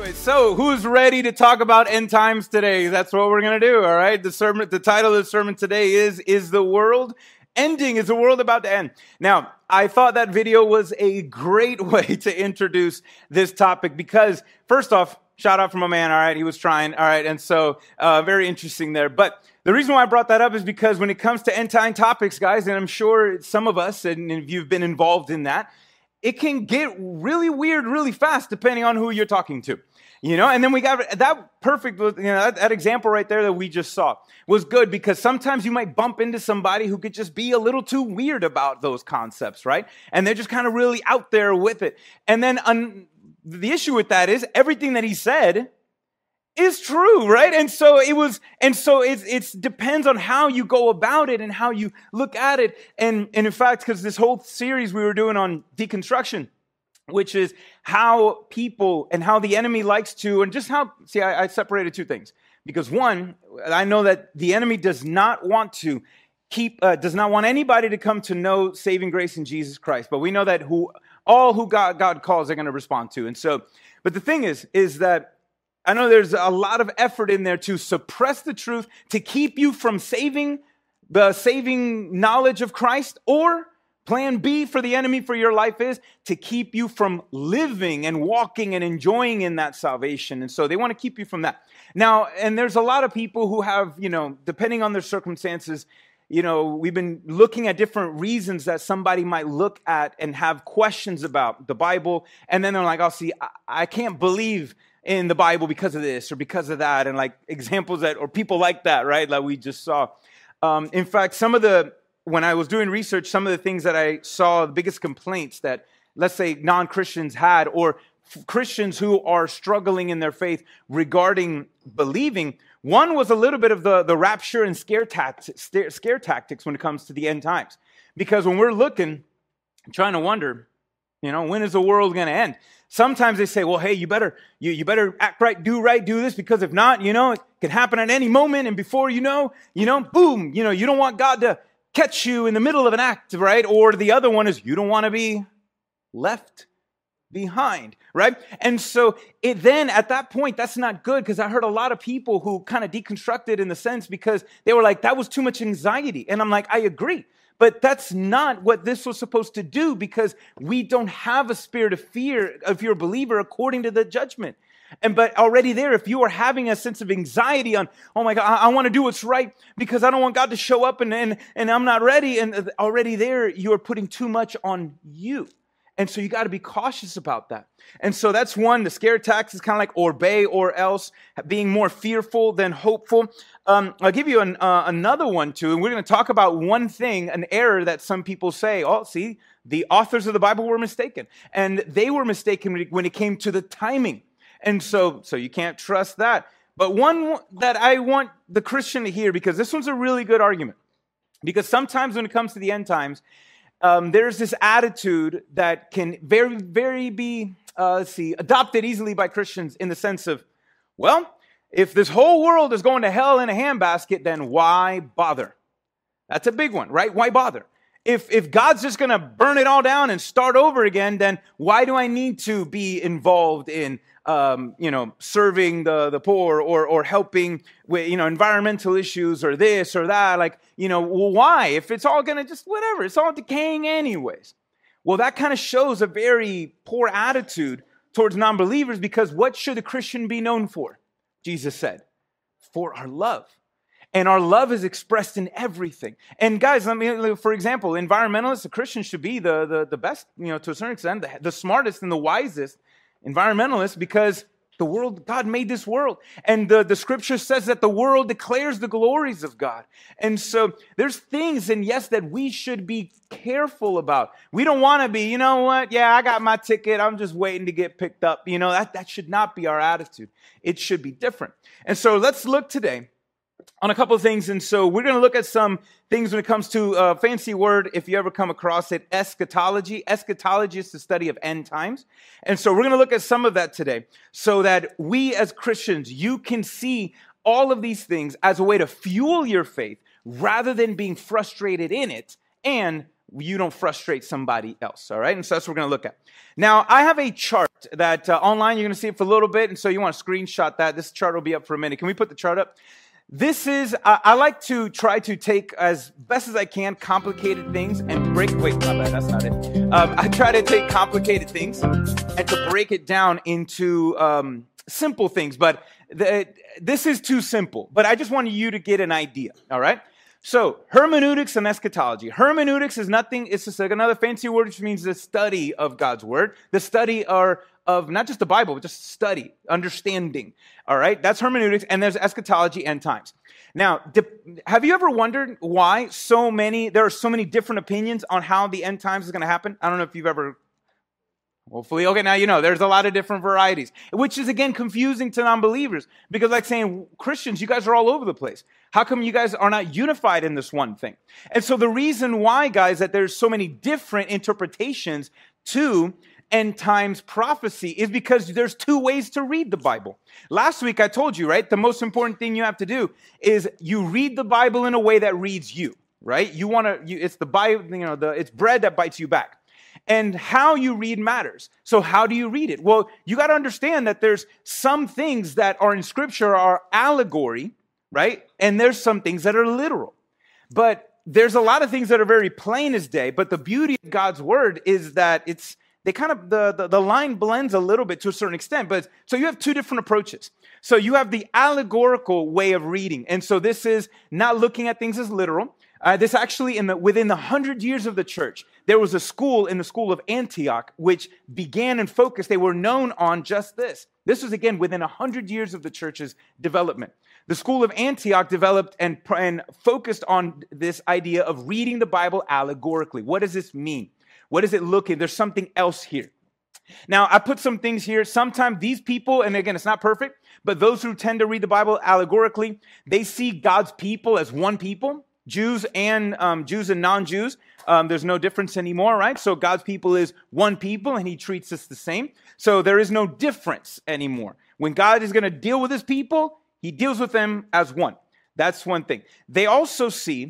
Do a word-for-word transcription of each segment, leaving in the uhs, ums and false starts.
Anyway, so who's ready to talk about end times today? That's what we're going to do, all right? The sermon, the title of the sermon today is, Is the World Ending? Is the world about to end? Now, I thought that video was a great way to introduce this topic because, first off, shout out from a man, all right? He was trying, all right? And so, uh, very interesting there. But the reason why I brought that up is because when it comes to end time topics, guys, and I'm sure some of us, and if you've been involved in that, it can get really weird really fast depending on who you're talking to, you know? And then we got that perfect, you know, that, that example right there that we just saw was good because sometimes you might bump into somebody who could just be a little too weird about those concepts, right? And they're just kind of really out there with it. And then un- the issue with that is everything that he said is true, right? And so it was, and so it's, it's depends on how you go about it and how you look at it. And, and in fact, because this whole series we were doing on deconstruction, which is how people and how the enemy likes to, and just how, see, I, I separated two things. Because one, I know that the enemy does not want to keep, uh, does not want anybody to come to know saving grace in Jesus Christ. But we know that who, all who God, God calls are going to respond to. And so, but the thing is, is that I know there's a lot of effort in there to suppress the truth, to keep you from saving the saving knowledge of Christ, or plan B for the enemy for your life is to keep you from living and walking and enjoying in that salvation. And so they want to keep you from that. Now, and there's a lot of people who have, you know, depending on their circumstances, you know, we've been looking at different reasons that somebody might look at and have questions about the Bible. And then they're like, oh, see, I, I can't believe in the Bible because of this or because of that, and like examples that, or people like that, right? Like we just saw. Um, in fact, some of the, when I was doing research, some of the things that I saw, the biggest complaints that, let's say, non-Christians had, or f- Christians who are struggling in their faith regarding believing, one was a little bit of the, the rapture and scare, tact- scare tactics when it comes to the end times. Because when we're looking, trying to wonder, you know, when is the world going to end? Sometimes they say, well, hey, you better you, you better act right, do right, do this, because if not, you know, it can happen at any moment. And before you know, you know, boom, you know, you don't want God to catch you in the middle of an act, right? Or the other one is you don't want to be left behind, right? And so it then at that point, that's not good, because I heard a lot of people who kind of deconstructed in the sense because they were like, that was too much anxiety. And I'm like, I agree. But that's not what this was supposed to do, because we don't have a spirit of fear if you're a believer according to the judgment. And but already there, if you are having a sense of anxiety on, oh my God, I, I want to do what's right because I don't want God to show up and, and, and I'm not ready. And already there, you are putting too much on you. And so you got to be cautious about that. And so that's one, the scare tactics is kind of like obey or else, being more fearful than hopeful. Um, I'll give you an, uh, another one too, and we're going to talk about one thing, an error that some people say, oh, see, the authors of the Bible were mistaken. And they were mistaken when it came to the timing. And so, so you can't trust that. But one that I want the Christian to hear, because this one's a really good argument. Because sometimes when it comes to the end times, Um, there's this attitude that can very, very be, uh, let's see, adopted easily by Christians in the sense of, well, if this whole world is going to hell in a handbasket, then why bother? That's a big one, right? Why bother? If if God's just going to burn it all down and start over again, then why do I need to be involved in, um, you know, serving the, the poor or or helping with, you know, environmental issues or this or that? Like, you know, well, why? If it's all going to just whatever, it's all decaying anyways. Well, that kind of shows a very poor attitude towards non-believers, because what should a Christian be known for? Jesus said, for our love. And our love is expressed in everything. And guys, I mean, for example, environmentalists, a Christian should be the, the, the best, you know, to a certain extent, the, the smartest and the wisest environmentalists, because the world, God made this world. And the, the scripture says that the world declares the glories of God. And so there's things, and yes, that we should be careful about. We don't want to be, you know what, yeah, I got my ticket, I'm just waiting to get picked up. You know, that, that should not be our attitude. It should be different. And so let's look today on a couple of things. And so we're going to look at some things when it comes to a fancy word, if you ever come across it, eschatology. Eschatology is the study of end times. And so we're going to look at some of that today so that we as Christians, you can see all of these things as a way to fuel your faith rather than being frustrated in it, and you don't frustrate somebody else, all right? And so that's what we're going to look at. Now, I have a chart that uh, online, you're going to see it for a little bit, and so you want to screenshot that. This chart will be up for a minute. Can we put the chart up? This is, I, I like to try to take, as best as I can, complicated things and break, wait, my bad, that's not it. Um, I try to take complicated things and to break it down into um, simple things, but the, this is too simple. But I just wanted you to get an idea, all right? So, hermeneutics and eschatology. Hermeneutics is nothing, it's just like another fancy word, which means the study of God's word. The study are of not just the Bible, but just study, understanding. All right, that's hermeneutics, and there's eschatology, end times. Now, have you ever wondered why so many, there are so many different opinions on how the end times is going to happen? I don't know if you've ever, hopefully, okay, now you know, there's a lot of different varieties, which is, again, confusing to non-believers, because like saying, Christians, you guys are all over the place. How come you guys are not unified in this one thing? And so the reason why, guys, that there's so many different interpretations to end times prophecy is because there's two ways to read the Bible. Last week I told you, right, the most important thing you have to do is you read the Bible in a way that reads you, right? You want to, you, it's the Bible, you know, the it's bread that bites you back. And how you read matters. So how do you read it? Well, you got to understand that there's some things that are in Scripture are allegory, right? And there's some things that are literal. But there's a lot of things that are very plain as day. But the beauty of God's word is that it's They kind of, the, the, the line blends a little bit to a certain extent, but so you have two different approaches. So you have the allegorical way of reading. And so this is not looking at things as literal. Uh, this actually, in the, within the hundred years of the church, there was a school in the school of Antioch, which began and focused, they were known on just this. This was, again, within a hundred years of the church's development. The school of Antioch developed and, and focused on this idea of reading the Bible allegorically. What does this mean? What does it look like? There's something else here. Now, I put some things here. Sometimes these people, and again, it's not perfect, but those who tend to read the Bible allegorically, they see God's people as one people, Jews and um, Jews and non-Jews. Um, there's no difference anymore, right? So God's people is one people, and he treats us the same. So there is no difference anymore. When God is going to deal with his people, he deals with them as one. That's one thing. They also see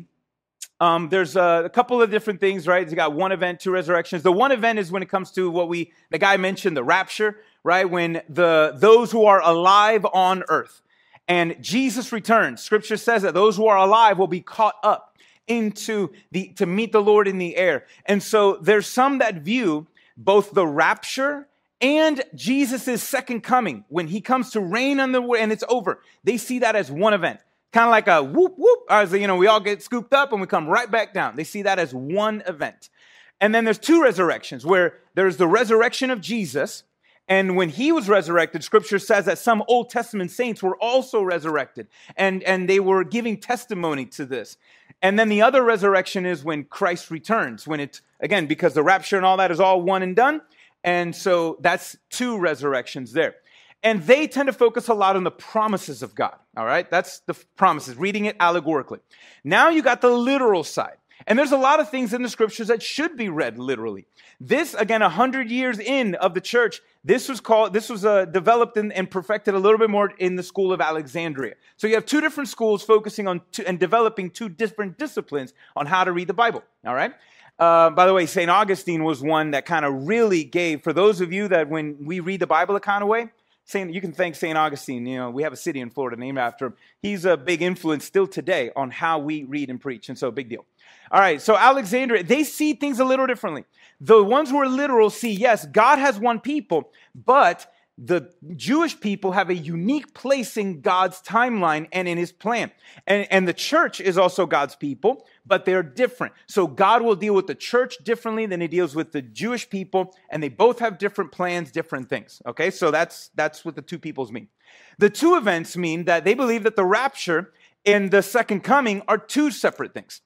Um, there's a, a couple of different things, right? You got one event, two resurrections. The one event is when it comes to what we, the guy mentioned, the rapture, right? When the those who are alive on earth and Jesus returns. Scripture says that those who are alive will be caught up into the, to meet the Lord in the air. And so there's some that view both the rapture and Jesus' second coming, when he comes to reign on the world and it's over. They see that as one event. Kind of like a whoop, whoop, as you know, we all get scooped up and we come right back down. They see that as one event. And then there's two resurrections, where there's the resurrection of Jesus. And when he was resurrected, Scripture says that some Old Testament saints were also resurrected. And, and they were giving testimony to this. And then the other resurrection is when Christ returns. When it, again, because the rapture and all that is all one and done. And so that's two resurrections there. And they tend to focus a lot on the promises of God, all right? That's the promises, reading it allegorically. Now you got the literal side. And there's a lot of things in the Scriptures that should be read literally. This, again, a hundred years in of the church, this was called, this was uh, developed and, and perfected a little bit more in the school of Alexandria. So you have two different schools focusing on two, and developing two different disciplines on how to read the Bible, all right? Uh, by the way, Saint Augustine was one that kind of really gave, for those of you that when we read the Bible a kind of way, Saint, you can thank Saint Augustine. You know, we have a city in Florida named after him. He's a big influence still today on how we read and preach, and so big deal. All right, so Alexandria, they see things a little differently. The ones who are literal see, yes, God has one people, but the Jewish people have a unique place in God's timeline and in his plan. And, and the church is also God's people, but they're different. So God will deal with the church differently than he deals with the Jewish people, and they both have different plans, different things. Okay, so that's, that's what the two peoples mean. The two events mean that they believe that the rapture and the second coming are two separate things.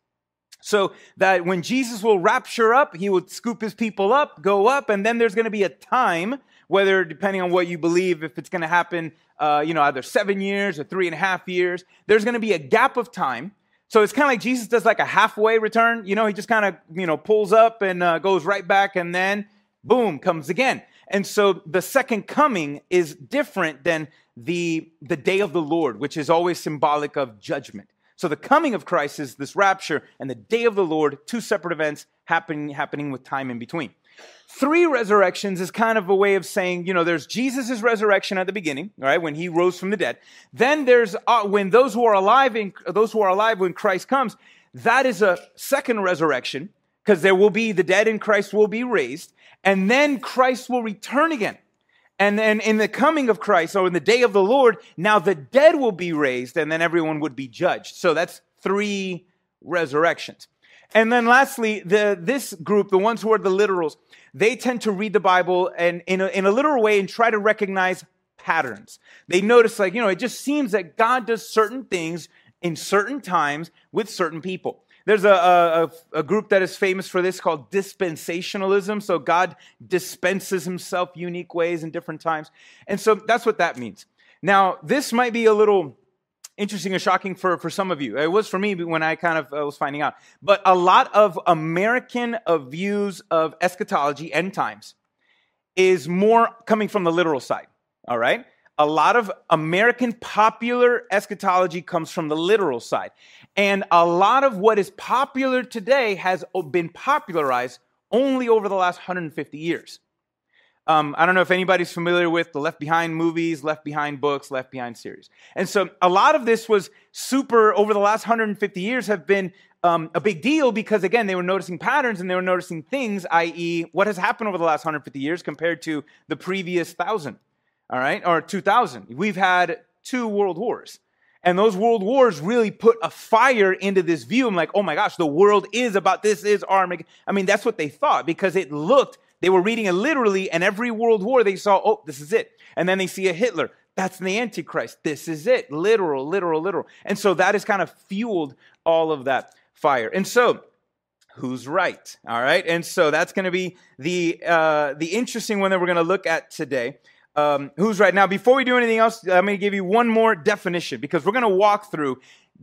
So that when Jesus will rapture up, he will scoop his people up, go up, and then there's going to be a time, whether depending on what you believe, if it's going to happen, uh, you know, either seven years or three and a half years, there's going to be a gap of time. So it's kind of like Jesus does like a halfway return. You know, he just kind of, you know, pulls up and uh, goes right back and then boom, comes again. And so the second coming is different than the, the day of the Lord, which is always symbolic of judgment. So the coming of Christ is this rapture, and the day of the Lord, two separate events happening, happening with time in between. Three resurrections is kind of a way of saying, you know, there's Jesus' resurrection at the beginning, right, when he rose from the dead. Then there's uh, when those who are alive, in, those who are alive when Christ comes, that is a second resurrection, because there will be, the dead in Christ will be raised, and then Christ will return again. And then in the coming of Christ, or in the day of the Lord, now the dead will be raised, and then everyone would be judged. So that's three resurrections. And then lastly, the, this group, the ones who are the literals, they tend to read the Bible and in a, in a literal way and try to recognize patterns. They notice, like, you know, it just seems that God does certain things in certain times with certain people. There's a, a, a group that is famous for this called dispensationalism. So God dispenses himself unique ways in different times. And so that's what that means. Now, this might be a little interesting or shocking for, for some of you. It was for me when I kind of uh, was finding out. But a lot of American uh, views of eschatology, end times, is more coming from the literal side, all right? A lot of American popular eschatology comes from the literal side. And a lot of what is popular today has been popularized only over the last one hundred fifty years. Um, I don't know if anybody's familiar with the Left Behind movies, Left Behind books, Left Behind series. And so a lot of this was super, over the last one hundred fifty years, have been um, a big deal because, again, they were noticing patterns and they were noticing things, that is what has happened over the last one hundred fifty years compared to the previous thousand, all right, or two thousand. We've had two world wars. And those world wars really put a fire into this view. I'm like, oh my gosh, the world is about, this is our, I mean, that's what they thought because it looked, they were reading it literally, and every world war they saw, oh, this is it. And then they see a Hitler. That's the Antichrist. This is it. Literal, literal, literal. And so that has kind of fueled all of that fire. And so, who's right? All right. And so that's going to be the uh, the interesting one that we're going to look at today. Um, who's right? Now, before we do anything else, I'm going to give you one more definition because we're going to walk through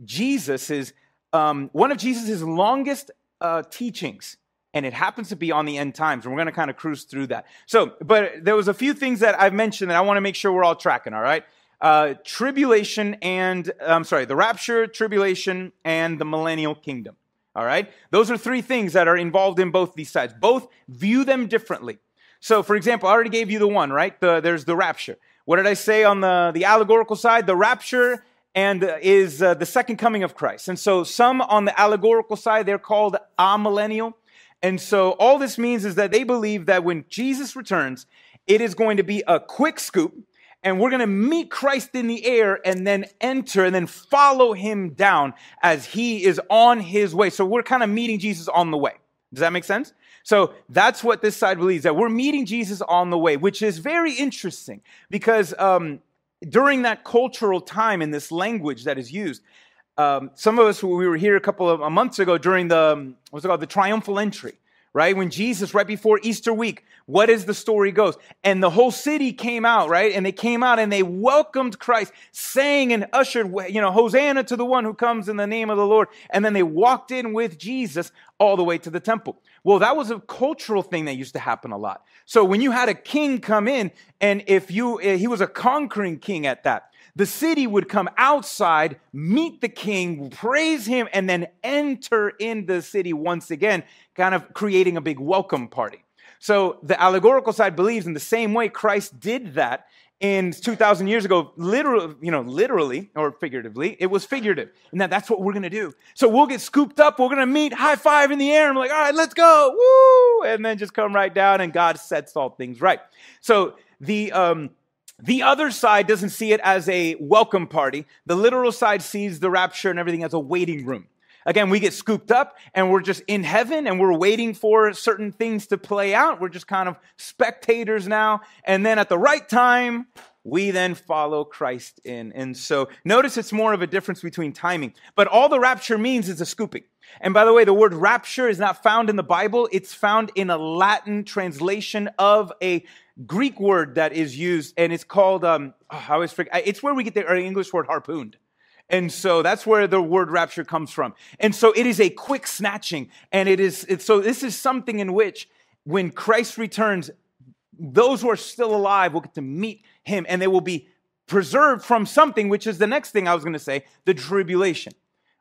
Jesus's um, one of Jesus's longest uh, teachings. And it happens to be on the end times. And we're going to kind of cruise through that. So, but there was a few things that I've mentioned that I want to make sure we're all tracking, all right? Uh, tribulation and, I'm sorry, the rapture, tribulation, and the millennial kingdom, all right? Those are three things that are involved in both these sides. Both view them differently. So, for example, I already gave you the one, right? The, there's the rapture. What did I say on the, the allegorical side? The rapture and uh, is uh, the second coming of Christ. And so some on the allegorical side, they're called amillennial. And so all this means is that they believe that when Jesus returns, it is going to be a quick scoop, and we're going to meet Christ in the air and then enter and then follow him down as he is on his way. So we're kind of meeting Jesus on the way. Does that make sense? So that's what this side believes, that we're meeting Jesus on the way, which is very interesting because um, during that cultural time in this language that is used, Um, some of us, we were here a couple of months ago during the, what's it called, the triumphal entry, right? When Jesus, right before Easter week, what is the story goes? And the whole city came out, right? And they came out and they welcomed Christ, sang and ushered, you know, Hosanna to the one who comes in the name of the Lord. And then they walked in with Jesus all the way to the temple. Well, that was a cultural thing that used to happen a lot. So when you had a king come in, and if you, he was a conquering king at that, the city would come outside, meet the king, praise him, and then enter in the city once again, kind of creating a big welcome party. So the allegorical side believes in the same way Christ did that in two thousand years ago, literally, you know, literally or figuratively, it was figurative. And that that's what we're going to do. So we'll get scooped up, we're going to meet, high five in the air, and we're like, all right, let's go, woo! And then just come right down, and God sets all things right. So the... um The other side doesn't see it as a welcome party. The literal side sees the rapture and everything as a waiting room. Again, we get scooped up and we're just in heaven and we're waiting for certain things to play out. We're just kind of spectators now. And then at the right time, we then follow Christ in. And so notice it's more of a difference between timing. But all the rapture means is a scooping. And by the way, the word rapture is not found in the Bible. It's found in a Latin translation of a Greek word that is used, and it's called, um, oh, I always forget, it's where we get the English word harpooned. And so that's where the word rapture comes from. And so it is a quick snatching. And it is, it's, so this is something in which when Christ returns, those who are still alive will get to meet him, and they will be preserved from something, which is the next thing I was going to say, the tribulation.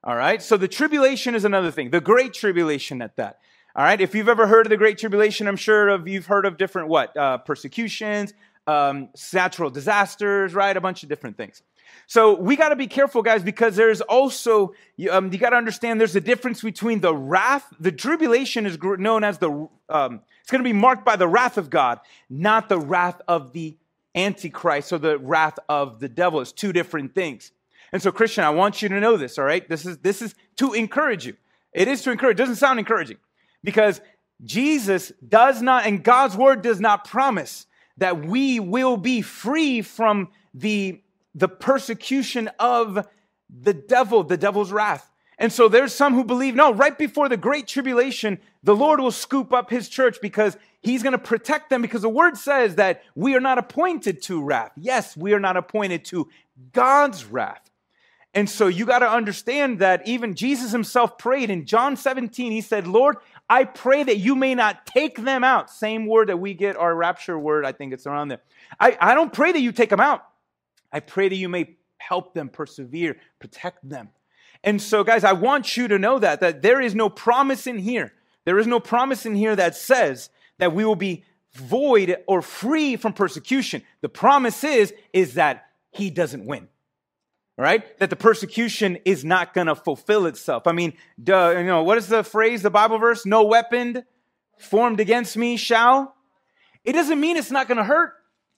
All right. So the tribulation is another thing. The great tribulation at that. All right. If you've ever heard of the great tribulation, I'm sure of you've heard of different what? Uh, persecutions, um, natural disasters, right? A bunch of different things. So we got to be careful, guys, because there's also, um, you got to understand there's a difference between the wrath. The tribulation is known as the, um, it's going to be marked by the wrath of God, not the wrath of the Antichrist or the wrath of the devil. It's two different things. And so, Christian, I want you to know this, all right? This is, this is to encourage you. It is to encourage. It doesn't sound encouraging because Jesus does not, and God's word does not promise that we will be free from the the persecution of the devil, the devil's wrath. And so there's some who believe, no, right before the great tribulation, the Lord will scoop up his church because he's going to protect them, because the word says that we are not appointed to wrath. Yes, we are not appointed to God's wrath. And so you got to understand that even Jesus himself prayed in John seventeen. He said, Lord, I pray that you may not take them out. Same word that we get our rapture word. I think it's around there. I, I don't pray that you take them out. I pray that you may help them persevere, protect them. And so, guys, I want you to know that, that there is no promise in here. There is no promise in here that says that we will be void or free from persecution. The promise is, is that he doesn't win. All right? That the persecution is not going to fulfill itself. I mean, duh, you know, what is the phrase, the Bible verse? No weapon formed against me shall. It doesn't mean it's not going to hurt.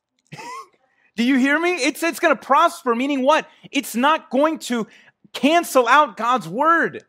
Do you hear me? It's, it's going to prosper, meaning what? It's not going to cancel out God's word.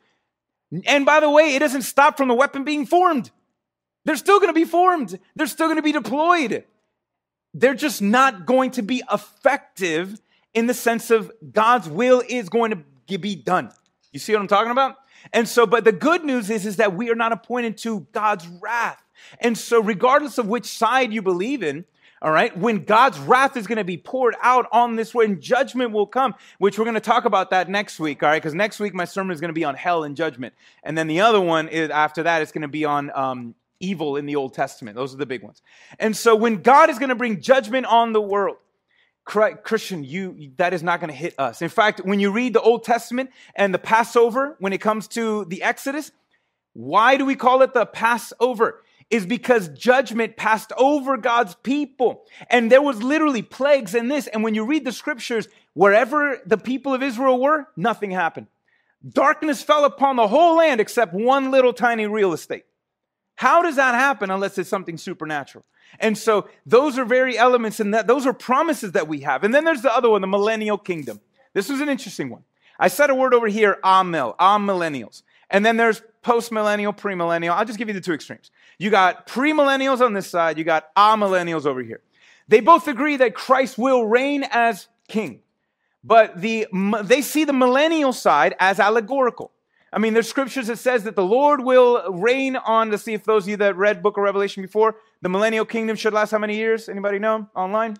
And by the way, it doesn't stop from the weapon being formed. They're still going to be formed. They're still going to be deployed. They're just not going to be effective in the sense of God's will is going to be done. You see what I'm talking about? And so, but the good news is, is that we are not appointed to God's wrath. And so regardless of which side you believe in, all right, when God's wrath is going to be poured out on this world and judgment will come, which we're going to talk about that next week, all right? Because next week my sermon is going to be on hell and judgment. And then the other one is after that, it's going to be on um, evil in the Old Testament. Those are the big ones. And so when God is going to bring judgment on the world, Christian, you that is not going to hit us. In fact, when you read the Old Testament and the Passover, when it comes to the Exodus, why do we call it the Passover? Is because judgment passed over God's people. And there was literally plagues in this. And when you read the scriptures, wherever the people of Israel were, nothing happened. Darkness fell upon the whole land except one little tiny real estate. How does that happen unless it's something supernatural? And so those are very elements, and that those are promises that we have. And then there's the other one, the millennial kingdom. This was an interesting one. I said a word over here, amil, amillennials. And then there's post-millennial, pre-millennial. I'll just give you the two extremes. You got pre-millennials on this side. You got amillennials over here. They both agree that Christ will reign as king. But the they see the millennial side as allegorical. I mean, there's scriptures that says that the Lord will reign on, let's see if those of you that read Book of Revelation before, the millennial kingdom should last how many years? Anybody know online?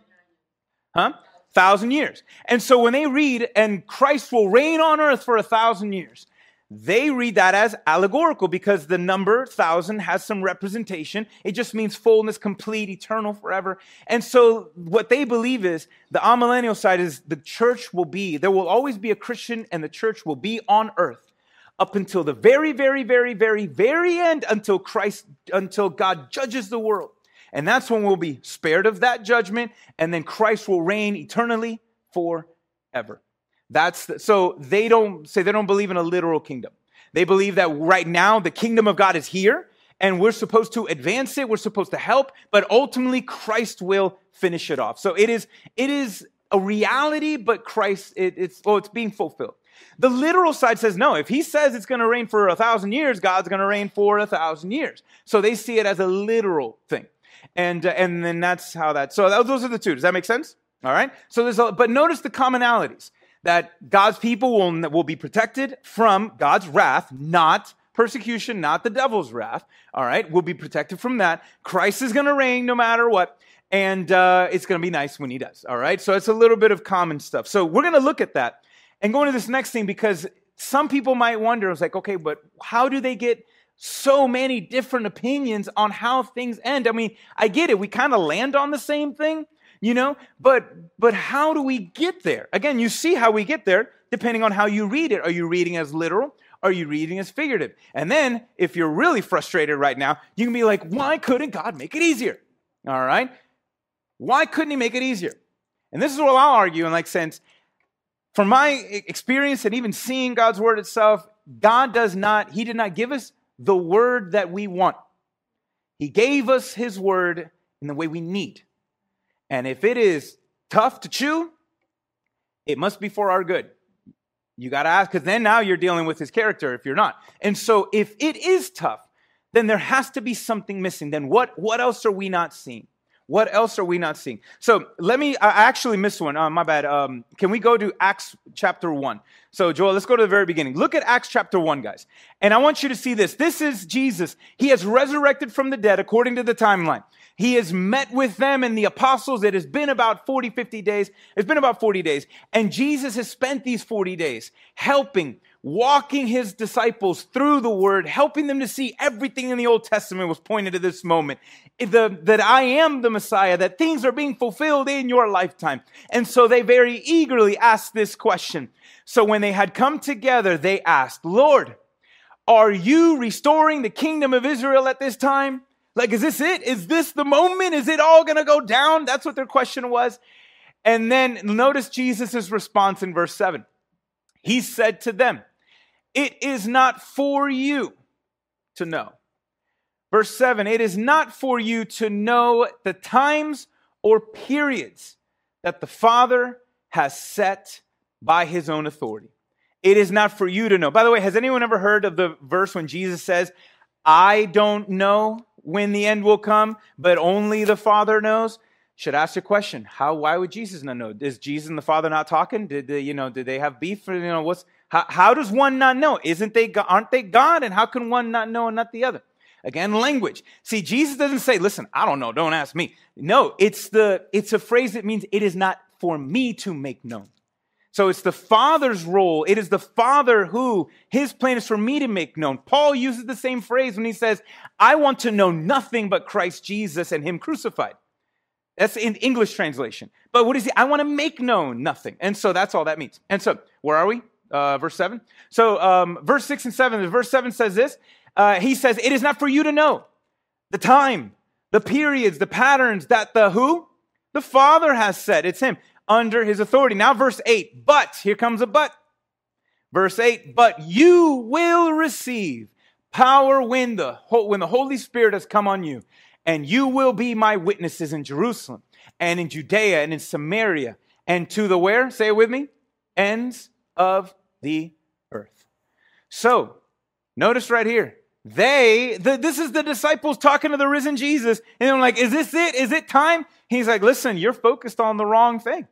Huh? Thousand years. And so when they read, and Christ will reign on earth for a thousand years, they read that as allegorical because the number thousand has some representation. It just means fullness, complete, eternal, forever. And so what they believe is the amillennial side is the church will be, there will always be a Christian and the church will be on earth up until the very, very, very, very, very end, until Christ, until God judges the world. And that's when we'll be spared of that judgment, and then Christ will reign eternally forever. That's the, so they don't say they don't believe in a literal kingdom. They believe that right now the kingdom of God is here, and we're supposed to advance it. We're supposed to help, but ultimately Christ will finish it off. So it is it is a reality, but Christ it, it's well, it's being fulfilled. The literal side says no. If he says it's going to reign for a thousand years, God's going to reign for a thousand years. So they see it as a literal thing, and uh, and then that's how that. So those are the two. Does that make sense? All right. So there's a, but notice the commonalities. That God's people will, will be protected from God's wrath, not persecution, not the devil's wrath. All right, we'll be protected from that. Christ is going to reign no matter what, and uh, it's going to be nice when he does. All right, so it's a little bit of common stuff. So we're going to look at that and go into this next thing because some people might wonder, it's like, okay, but how do they get so many different opinions on how things end? I mean, I get it. We kind of land on the same thing. you know? But but how do we get there? Again, you see how we get there depending on how you read it. Are you reading as literal? Are you reading as figurative? And then if you're really frustrated right now, you can be like, why couldn't God make it easier? All right? Why couldn't he make it easier? And this is what I'll argue in like sense. From my experience and even seeing God's word itself, God does not, he did not give us the word that we want. He gave us his word in the way we need. And if it is tough to chew, it must be for our good. You got to ask, because then now you're dealing with his character if you're not. And so if it is tough, then there has to be something missing. Then what, what else are we not seeing? What else are we not seeing? So let me, I actually missed one. Uh, my bad. Um, can we go to Acts chapter one? So Joel, let's go to the very beginning. Look at Acts chapter one, guys. And I want you to see this. This is Jesus. He has resurrected from the dead according to the timeline. He has met with them and the apostles. It has been about forty, fifty days. It's been about forty days. And Jesus has spent these forty days helping, walking his disciples through the word, helping them to see everything in the Old Testament was pointed to this moment. The, that I am the Messiah, that things are being fulfilled in your lifetime. And so they very eagerly asked this question. So when they had come together, they asked, Lord, are you restoring the kingdom of Israel at this time? Like, is this it? Is this the moment? Is it all going to go down? That's what their question was. And then notice Jesus' response in verse seven. He said to them, it is not for you to know. Verse seven, it is not for you to know the times or periods that the Father has set by his own authority. It is not for you to know. By the way, has anyone ever heard of the verse when Jesus says, I don't know when the end will come, but only the Father knows? Should ask a question. How, why would Jesus not know? Is Jesus and the Father not talking? Did they, you know, did they have beef? You know, what's, how, how does one not know? Isn't they, aren't they God? And how can one not know and not the other? Again, language. See, Jesus doesn't say, listen, I don't know, don't ask me. No, it's the, it's a phrase that means it is not for me to make known. So it's the Father's role. It is the Father who, his plan is for me to make known. Paul uses the same phrase when he says, I want to know nothing but Christ Jesus and him crucified. That's in English translation. But what is he? I want to make known nothing. And so that's all that means. And so where are we? Uh, verse seven. So um, verse six and seven. Verse seven says this. Uh, he says, it is not for you to know the time, the periods, the patterns that the who? The Father has set. It's him. Under his authority. Now verse eight, but, here comes a but. Verse eight, but you will receive power when the, when the Holy Spirit has come on you, and you will be my witnesses in Jerusalem, and in Judea, and in Samaria, and to the where? Say it with me. Ends of the earth. So, notice right here, they, the, this is the disciples talking to the risen Jesus, and they're like, is this it? Is it time? He's like, listen, you're focused on the wrong thing.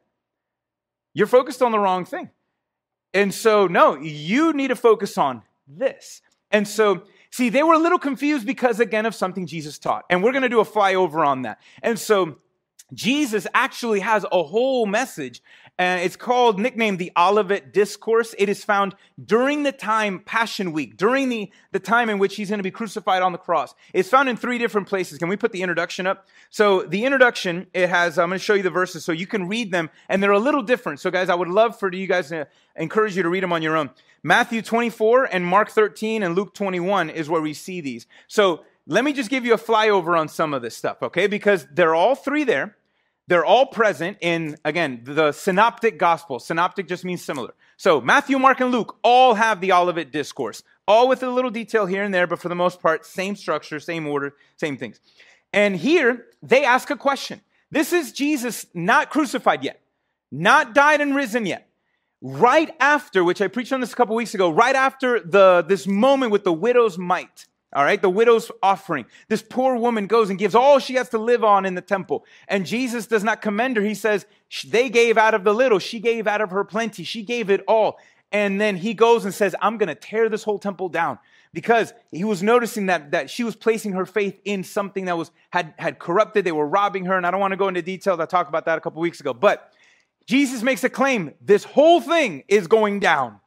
You're focused on the wrong thing. And so, no, you need to focus on this. And so, see, they were a little confused because, again, of something Jesus taught. And we're going to do a flyover on that. And so, Jesus actually has a whole message, and it's called, nicknamed the Olivet Discourse. It is found during the time, Passion Week, during the, the time in which he's going to be crucified on the cross. It's found in three different places. Can we put the introduction up? So the introduction, it has, I'm going to show you the verses so you can read them, and they're a little different. So guys, I would love for you guys to encourage you to read them on your own. Matthew twenty-four and Mark thirteen and Luke twenty-one is where we see these. So let me just give you a flyover on some of this stuff, okay? Because they're all three there. They're all present in, again, the synoptic gospel. Synoptic just means similar. So Matthew, Mark, and Luke all have the Olivet Discourse, all with a little detail here and there, but for the most part, same structure, same order, same things. And here, they ask a question. This is Jesus not crucified yet, not died and risen yet. Right after, which I preached on this a couple weeks ago, right after the this moment with the widow's mite. All right, the widow's offering. This poor woman goes and gives all she has to live on in the temple. And Jesus does not commend her. He says, they gave out of the little. She gave out of her plenty. She gave it all. And then he goes and says, I'm going to tear this whole temple down. Because he was noticing that, that she was placing her faith in something that was had, had corrupted. They were robbing her. And I don't want to go into details. I talked about that a couple weeks ago. But Jesus makes a claim. This whole thing is going down.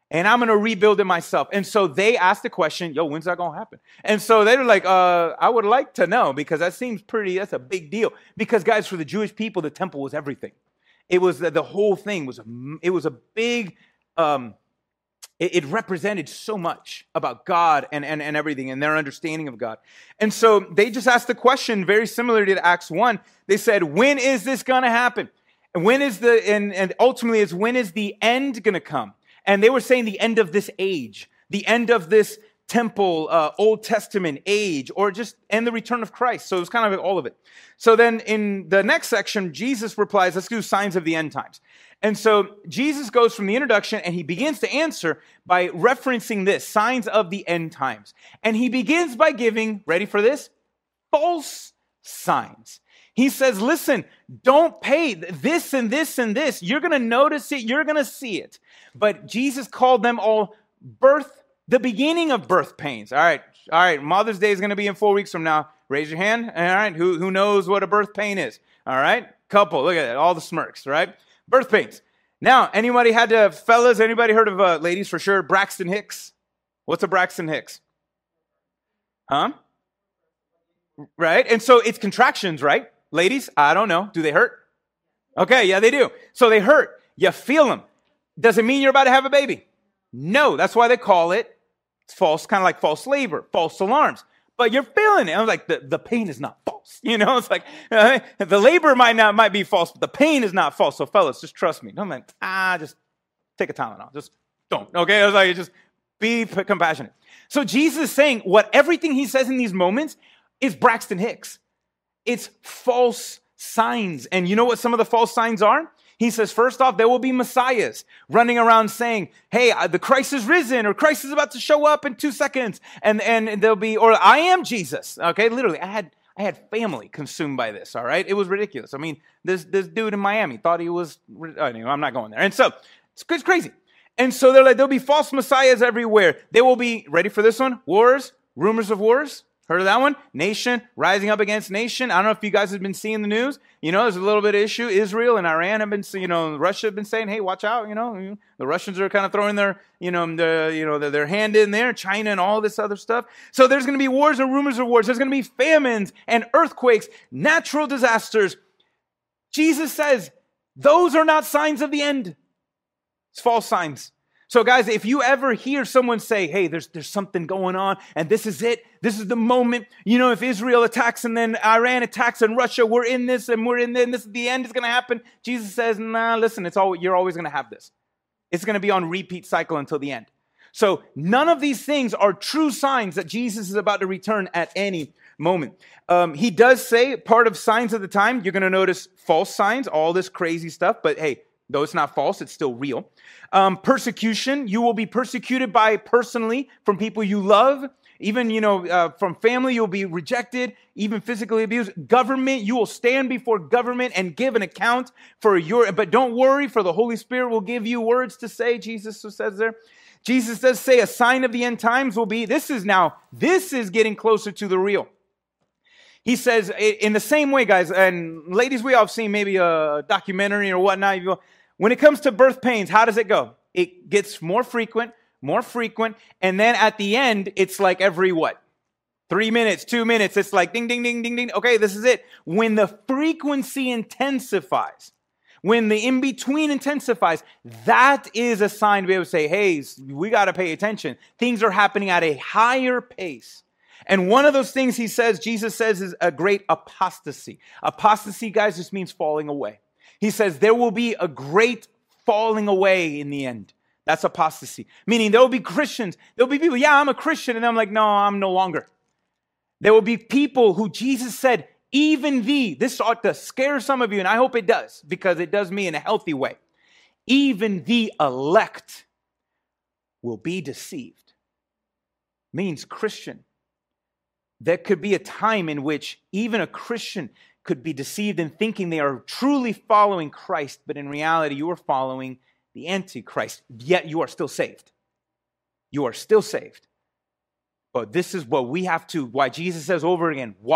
and I'm going to rebuild it myself. And so they asked the question, yo, when's that going to happen? And so they were like, uh, I would like to know, because that seems pretty, that's a big deal. Because guys, for the Jewish people, the temple was everything. It was the, the whole thing was, a, it was a big, um, it, it represented so much about God and, and, and everything and their understanding of God. And so they just asked the question very similar to Acts one. They said, when is this going to happen? And when is the, and, and ultimately is when is the end going to come? And they were saying the end of this age, the end of this temple, uh, Old Testament age, or just end the return of Christ. So it was kind of all of it. So then in the next section, Jesus replies, let's do signs of the end times. And so Jesus goes from the introduction and he begins to answer by referencing this, signs of the end times. And he begins by giving, ready for this, false signs. He says, listen, don't pay this and this and this. You're going to notice it. You're going to see it. But Jesus called them all birth, the beginning of birth pains. All right. All right. Mother's Day is going to be in four weeks from now. Raise your hand. All right. Who, who knows what a birth pain is? All right. Couple. Look at that. All the smirks, right? Birth pains. Now, anybody had to, fellas, anybody heard of, uh, ladies for sure, Braxton Hicks? What's a Braxton Hicks? Huh? Right. And so it's contractions, right? Ladies, I don't know. Do they hurt? Okay, yeah, they do. So they hurt. You feel them. Does it mean you're about to have a baby? No, that's why they call it false, kind of like false labor, false alarms. But you're feeling it. I was like, the, the pain is not false. You know, it's like, uh, the labor might not might be false, but the pain is not false. So fellas, just trust me. Don't like, ah, just take a Tylenol. Just don't. Okay, I was like, just be compassionate. So Jesus is saying what everything he says in these moments is Braxton Hicks. It's false signs. And you know what some of the false signs are? He says, first off, there will be messiahs running around saying, hey, the Christ is risen, or Christ is about to show up in two seconds. And, and there'll be, or I am Jesus. Okay, literally, I had I had family consumed by this, all right? It was ridiculous. I mean, this, this dude in Miami thought he was, anyway, I'm not going there. And so, it's, it's crazy. And so they're like, there'll be false messiahs everywhere. There will be, ready for this one? Wars, rumors of wars. Heard of that one? Nation rising up against nation. I don't know if you guys have been seeing the news. You know, there's a little bit of issue. Israel and Iran have been, you know, Russia have been saying, hey, watch out. You know, the Russians are kind of throwing their, you know, the, you know, their, their hand in there, China and all this other stuff. So there's going to be wars and rumors of wars. There's going to be famines and earthquakes, natural disasters. Jesus says, those are not signs of the end. It's false signs. So guys, if you ever hear someone say, hey, there's there's something going on, and this is it, this is the moment, you know, if Israel attacks and then Iran attacks and Russia, we're in this and we're in this, and this is the end is going to happen. Jesus says, nah, listen, it's all you're always going to have this. It's going to be on repeat cycle until the end. So none of these things are true signs that Jesus is about to return at any moment. Um, he does say part of signs of the time, you're going to notice false signs, all this crazy stuff, but hey, though it's not false, it's still real. Um, persecution, you will be persecuted by personally from people you love. Even, you know, uh, from family, you'll be rejected, even physically abused. Government, you will stand before government and give an account for your, but don't worry, for the Holy Spirit will give you words to say, Jesus says there. Jesus does say a sign of the end times will be, this is now, this is getting closer to the real. He says, in the same way, guys, and ladies, we all have seen maybe a documentary or whatnot. When it comes to birth pains, how does it go? It gets more frequent, more frequent, and then at the end, it's like every what? Three minutes, two minutes, it's like ding, ding, ding, ding, ding. Okay, this is it. When the frequency intensifies, when the in-between intensifies, that is a sign to be able to say, hey, we got to pay attention. Things are happening at a higher pace. And one of those things he says, Jesus says, is a great apostasy. Apostasy, guys, just means falling away. He says there will be a great falling away in the end. That's apostasy. Meaning there will be Christians. There will be people, yeah, I'm a Christian. And I'm like, no, I'm no longer. There will be people who Jesus said, even thee, this ought to scare some of you, and I hope it does, because it does me in a healthy way. Even the elect will be deceived. Means Christian. There could be a time in which even a Christian could be deceived in thinking they are truly following Christ, but in reality, you are following the Antichrist, yet you are still saved. You are still saved. But this is what we have to, why Jesus says over again, watch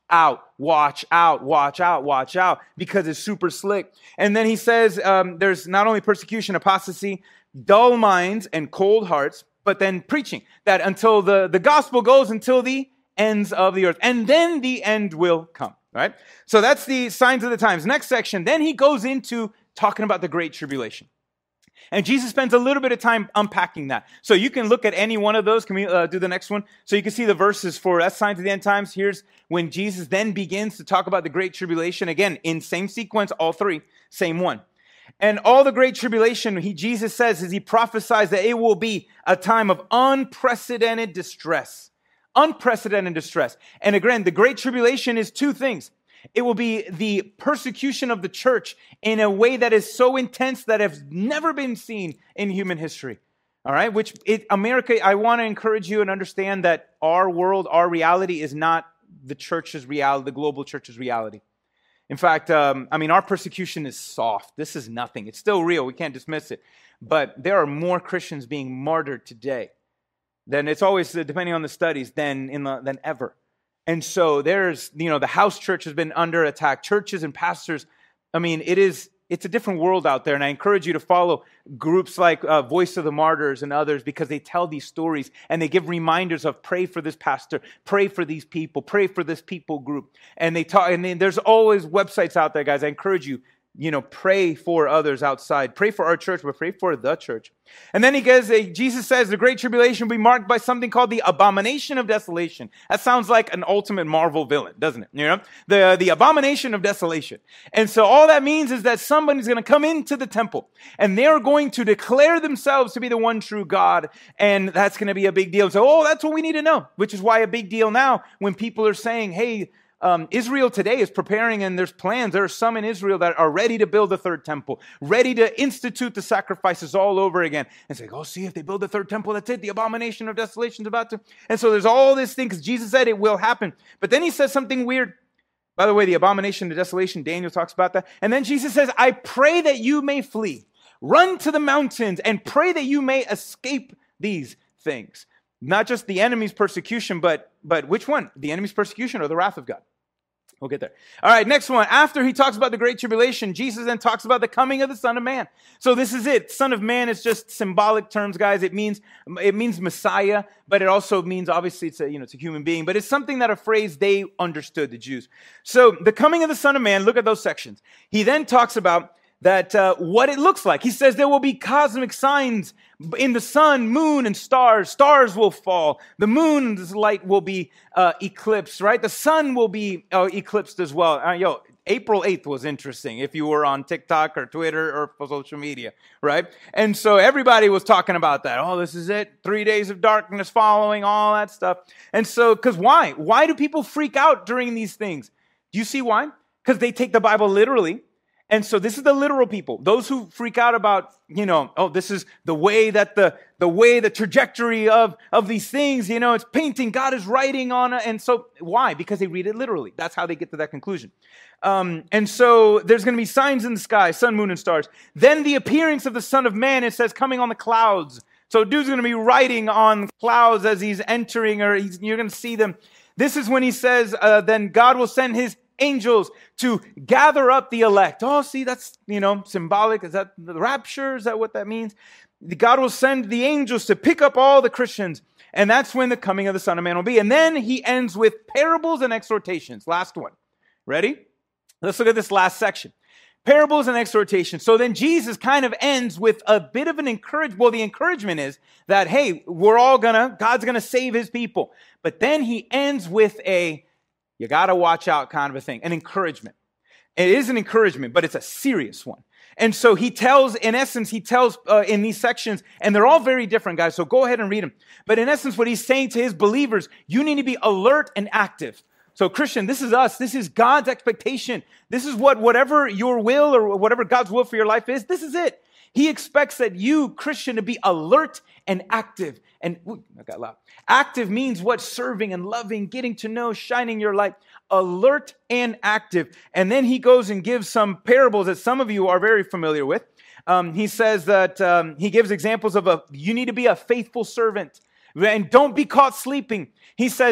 out, watch out, watch out, watch out, because it's super slick. And then he says um, there's not only persecution, apostasy, dull minds, and cold hearts, but then preaching, that until the, the gospel goes until the ends of the earth. And then the end will come, right? So that's the signs of the times. Next section, then he goes into talking about the Great Tribulation. And Jesus spends a little bit of time unpacking that. So you can look at any one of those. Can we uh, do the next one? So you can see the verses for that's signs of the end times. Here's when Jesus then begins to talk about the Great Tribulation. Again, in same sequence, all three, same one. And all the Great Tribulation, he, Jesus says, is he prophesies that it will be a time of unprecedented distress. Unprecedented distress. And again, the Great Tribulation is two things. It will be the persecution of the church in a way that is so intense that has never been seen in human history. All right, which it, America, I want to encourage you and understand that our world, our reality is not the church's reality, the global church's reality. In fact, um, I mean, our persecution is soft. This is nothing. It's still real. We can't dismiss it. But there are more Christians being martyred today than it's always, depending on the studies, than in the, than ever. And so there's, you know, the house church has been under attack. Churches and pastors, I mean, it is, it's a different world out there. And I encourage you to follow groups like uh, Voice of the Martyrs and others, because they tell these stories and they give reminders of pray for this pastor, pray for these people, pray for this people group. And they talk, and then there's always websites out there, guys. I encourage you, you know, pray for others outside. Pray for our church, but pray for the church. And then he goes, Jesus says the Great Tribulation will be marked by something called the abomination of desolation. That sounds like an ultimate Marvel villain, doesn't it? You know, the, the abomination of desolation. And so all that means is that somebody's going to come into the temple and they're going to declare themselves to be the one true God. And that's going to be a big deal. So, oh, that's what we need to know, which is why a big deal now when people are saying, hey, Um, Israel today is preparing, and there's plans. There are some in Israel that are ready to build a third temple, ready to institute the sacrifices all over again. And say, oh, see, if they build a third temple, that's it. The abomination of desolation is about to. And so there's all this thing, because Jesus said it will happen. But then he says something weird. By the way, the abomination of desolation, Daniel talks about that. And then Jesus says, I pray that you may flee. Run to the mountains and pray that you may escape these things. Not just the enemy's persecution, but, but which one? The enemy's persecution or the wrath of God? We'll get there. All right, next one. After he talks about the Great Tribulation, Jesus then talks about the coming of the Son of Man. So this is it. Son of Man is just symbolic terms, guys. It means it means Messiah, but it also means, obviously, it's a, you know, it's a human being. But it's something that a phrase they understood, the Jews. So the coming of the Son of Man, look at those sections. He then talks about that uh, what it looks like. He says there will be cosmic signs in the sun, moon, and stars. Stars will fall. The moon's light will be uh, eclipsed, right? The sun will be uh, eclipsed as well. Uh, yo, April eighth was interesting if you were on TikTok or Twitter or social media, right? And so everybody was talking about that. Oh, this is it. Three days of darkness following, all that stuff. And so, because why? Why do people freak out during these things? Do you see why? Because they take the Bible literally. And so this is the literal people, those who freak out about, you know, oh, this is the way that the, the way, the trajectory of, of these things, you know, it's painting, God is writing on it. And so why? Because they read it literally. That's how they get to that conclusion. Um, and so there's going to be signs in the sky, sun, moon, and stars. Then the appearance of the Son of Man, it says, coming on the clouds. So dude's going to be writing on clouds as he's entering, or he's, you're going to see them. This is when he says, uh, then God will send his angels to gather up the elect. Oh, see, that's, you know, symbolic. Is that the rapture? Is that what that means? God will send the angels to pick up all the Christians. And that's when the coming of the Son of Man will be. And then he ends with parables and exhortations. Last one. Ready? Let's look at this last section. Parables and exhortations. So then Jesus kind of ends with a bit of an encouragement. Well, the encouragement is that, hey, we're all gonna, God's gonna save his people. But then he ends with a, you got to watch out kind of a thing, an encouragement. It is an encouragement, but it's a serious one. And so he tells, in essence, he tells uh, in these sections, and they're all very different, guys, so go ahead and read them. But in essence, what he's saying to his believers, you need to be alert and active. So Christian, this is us. This is God's expectation. This is what, whatever your will or whatever God's will for your life is, this is it. He expects that you, Christian, to be alert and active. And ooh, I got loud. Active means what? Serving and loving, getting to know, shining your light. Alert and active. And then he goes and gives some parables that some of you are very familiar with. Um, he says that um, he gives examples of a, you need to be a faithful servant. And don't be caught sleeping. He says,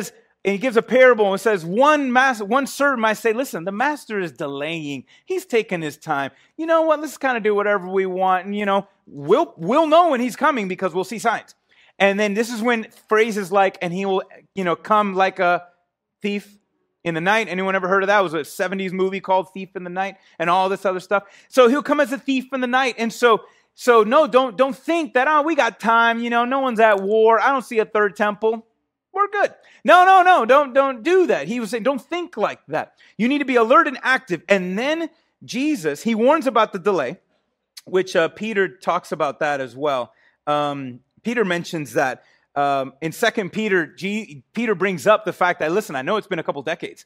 And he gives a parable and says, one master, one servant might say, listen, the master is delaying. He's taking his time. You know what? Let's kind of do whatever we want. And, you know, we'll, we'll know when he's coming because we'll see signs. And then this is when phrases like, and he will, you know, come like a thief in the night. Anyone ever heard of that? It was a seventies movie called Thief in the Night and all this other stuff. So he'll come as a thief in the night. And so, so no, don't, don't think that, oh, we got time. You know, no one's at war. I don't see a third temple. We're good. No, no, no, don't, don't do that. He was saying, don't think like that. You need to be alert and active. And then Jesus, he warns about the delay, which uh, Peter talks about that as well. Um, Peter mentions that. Um, in Second Peter, G, Peter brings up the fact that, listen, I know it's been a couple decades,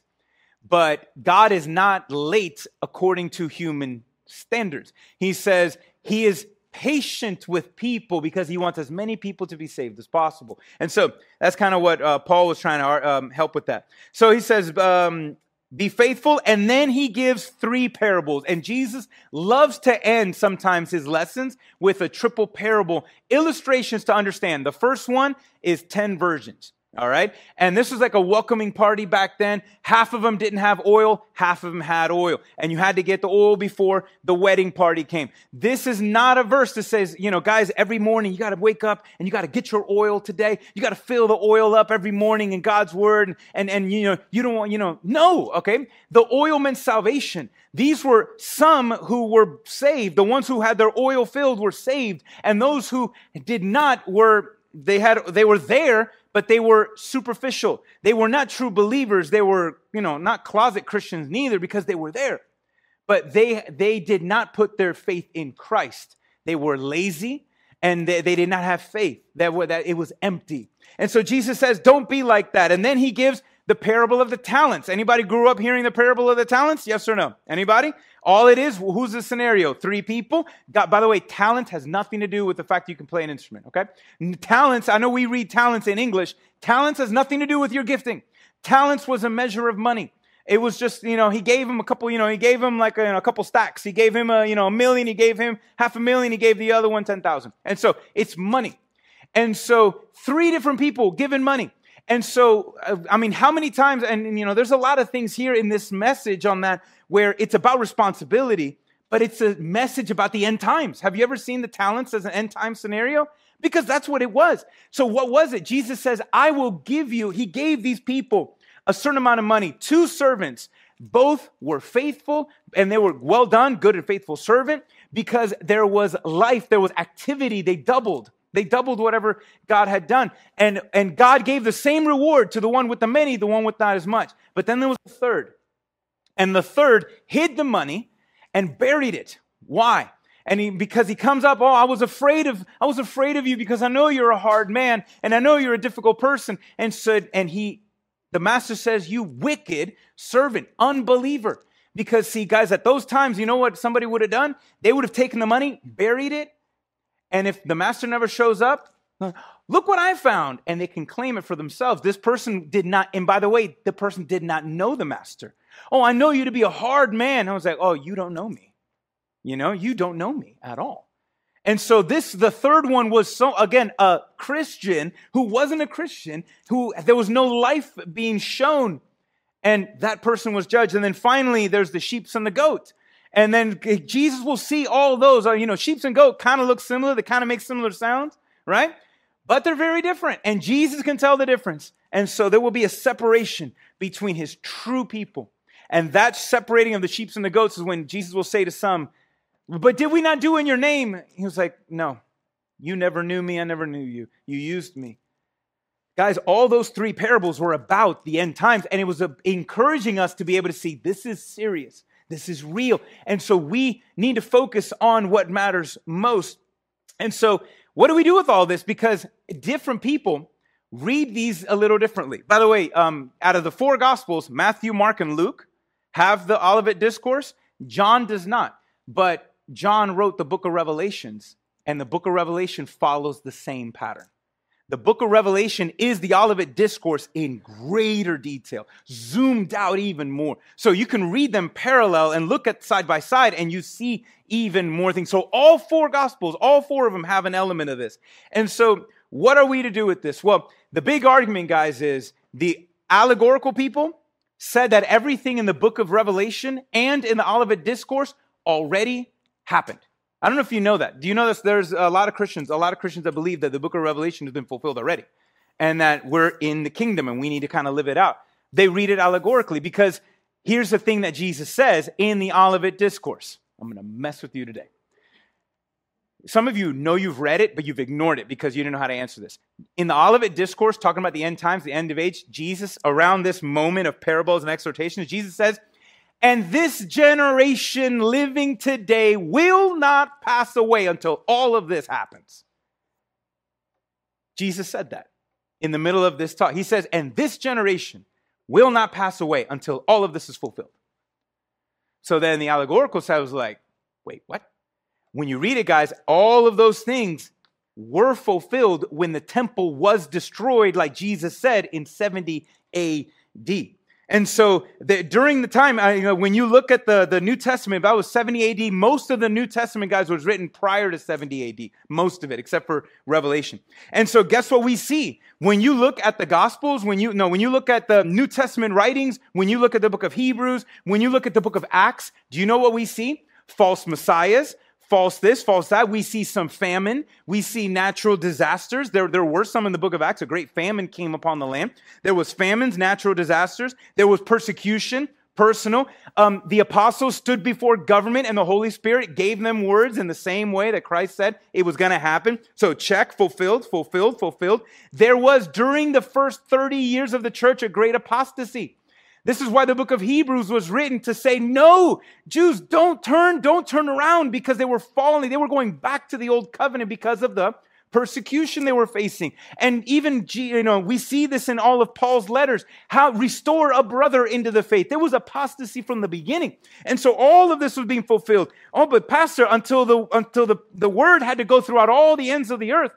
but God is not late according to human standards. He says he is patient with people because he wants as many people to be saved as possible. And so that's kind of what uh, Paul was trying to um, help with that. So he says, um, be faithful, and then he gives three parables. And Jesus loves to end sometimes his lessons with a triple parable, illustrations to understand. The first one is ten virgins, all right? And this was like a welcoming party back then. Half of them didn't have oil, half of them had oil. And you had to get the oil before the wedding party came. This is not a verse that says, you know, guys, every morning you got to wake up and you got to get your oil today. You got to fill the oil up every morning in God's word. And, and, and, you know, you don't want, you know, no, okay? The oil meant salvation. These were some who were saved. The ones who had their oil filled were saved. And those who did not were, they had, they were there, but they were superficial. They were not true believers. They were, you know, not closet Christians neither because they were there. But they they did not put their faith in Christ. They were lazy and they, they did not have faith. That, were, that it was empty. And so Jesus says, don't be like that. And then he gives the parable of the talents. Anybody grew up hearing the parable of the talents? Yes or no? Anybody? All it is, who's the scenario? Three people. God, by the way, talent has nothing to do with the fact you can play an instrument, okay? Talents, I know we read talents in English. Talents has nothing to do with your gifting. Talents was a measure of money. It was just, you know, he gave him a couple, you know, he gave him like a, you know, a couple stacks. He gave him a, you know, a million. He gave him half a million. He gave the other one ten thousand. And so it's money. And so three different people given money. And so, I mean, how many times, and, you know, there's a lot of things here in this message on that where it's about responsibility, but it's a message about the end times. Have you ever seen the talents as an end time scenario? Because that's what it was. So what was it? Jesus says, I will give you, he gave these people a certain amount of money, two servants. Both were faithful and they were well done, good and faithful servant, because there was life, there was activity, they doubled. They doubled whatever God had done. And, and God gave the same reward to the one with the many, the one with not as much. But then there was a third. And the third hid the money and buried it. Why? And he, because he comes up, oh, I was afraid of, I was afraid of you because I know you're a hard man and I know you're a difficult person. And said, and he, the master says, you wicked servant, unbeliever. Because see, guys, at those times, you know what somebody would have done? They would have taken the money, buried it. And if the master never shows up, look what I found. And they can claim it for themselves. This person did not, and by the way, the person did not know the master. Oh, I know you to be a hard man. I was like, oh, you don't know me. You know, you don't know me at all. And so this, the third one was, so again, a Christian who wasn't a Christian, who there was no life being shown. And that person was judged. And then finally, there's the sheep and the goat. And then Jesus will see all those, you know, sheep and goat kind of look similar. They kind of make similar sounds, right? But they're very different. And Jesus can tell the difference. And so there will be a separation between his true people. And that separating of the sheep and the goats is when Jesus will say to some, but did we not do in your name? He was like, no, you never knew me. I never knew you. You used me. Guys, all those three parables were about the end times. And it was uh, encouraging us to be able to see this is serious. This is real. And so we need to focus on what matters most. And so what do we do with all this? Because different people read these a little differently. By the way, um, out of the four Gospels, Matthew, Mark, and Luke have the Olivet Discourse. John does not. But John wrote the book of Revelations, and the book of Revelation follows the same pattern. The book of Revelation is the Olivet Discourse in greater detail, zoomed out even more. So you can read them parallel and look at side by side and you see even more things. So all four Gospels, all four of them have an element of this. And so what are we to do with this? Well, the big argument, guys, is the allegorical people said that everything in the book of Revelation and in the Olivet Discourse already happened. I don't know if you know that. Do you know this? There's a lot of Christians, a lot of Christians that believe that the book of Revelation has been fulfilled already and that we're in the kingdom and we need to kind of live it out. They read it allegorically because here's the thing that Jesus says in the Olivet Discourse. I'm going to mess with you today. Some of you know you've read it, but you've ignored it because you didn't know how to answer this. In the Olivet Discourse, talking about the end times, the end of age, Jesus, around this moment of parables and exhortations, Jesus says, and this generation living today will not pass away until all of this happens. Jesus said that in the middle of this talk. He says, and this generation will not pass away until all of this is fulfilled. So then the allegorical side was like, wait, what? When you read it, guys, all of those things were fulfilled when the temple was destroyed, like Jesus said, in seventy A D. And so the, during the time, uh, you know, when you look at the, the New Testament, that was seventy A D. Most of the New Testament, guys, was written prior to seventy A D. Most of it, except for Revelation. And so guess what we see? When you look at the Gospels, when you no, when you look at the New Testament writings, when you look at the book of Hebrews, when you look at the book of Acts, do you know what we see? False messiahs. False this, false that. We see some famine. We see natural disasters. There, there were some in the book of Acts. A great famine came upon the land. There was famines, natural disasters. There was persecution, personal. Um, the apostles stood before government and the Holy Spirit gave them words in the same way that Christ said it was going to happen. So check, fulfilled, fulfilled, fulfilled. There was, during the first thirty years of the church, a great apostasy. This is why the book of Hebrews was written to say, no, Jews, don't turn, don't turn around because they were falling. They were going back to the old covenant because of the persecution they were facing. And even, you know, we see this in all of Paul's letters, how restore a brother into the faith. There was apostasy from the beginning. And so all of this was being fulfilled. Oh, but pastor, until the, until the, the word had to go throughout all the ends of the earth,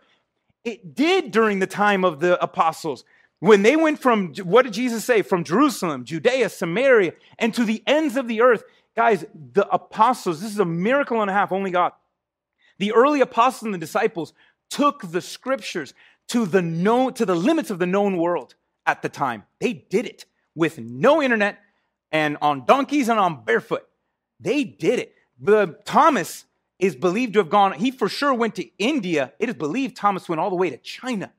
it did during the time of the apostles. When they went from, what did Jesus say? From Jerusalem, Judea, Samaria, and to the ends of the earth. Guys, the apostles, this is a miracle and a half, only God. The early apostles and the disciples took the scriptures to the known, to the limits of the known world at the time. They did it with no internet and on donkeys and on barefoot. They did it. The Thomas is believed to have gone, he for sure went to India. It is believed Thomas went all the way to China